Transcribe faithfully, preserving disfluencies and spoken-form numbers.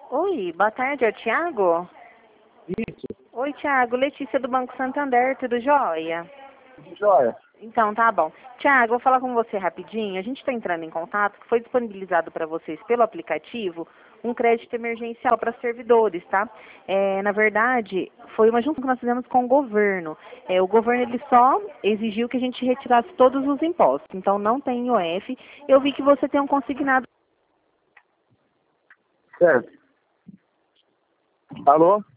Oi, boa tarde, é o Thiago? Isso, Oi, Thiago, Letícia do Banco Santander, tudo jóia? joia. Então, tá bom. Tiago, vou falar com você rapidinho. A gente está entrando em contato, que foi disponibilizado para vocês pelo aplicativo um crédito emergencial para servidores, tá? É, na verdade, foi uma junta que nós fizemos com o governo. É, o governo ele só exigiu que a gente retirasse todos os impostos. Então, não tem I O F. Eu vi que você tem um consignado. Certo. Alô?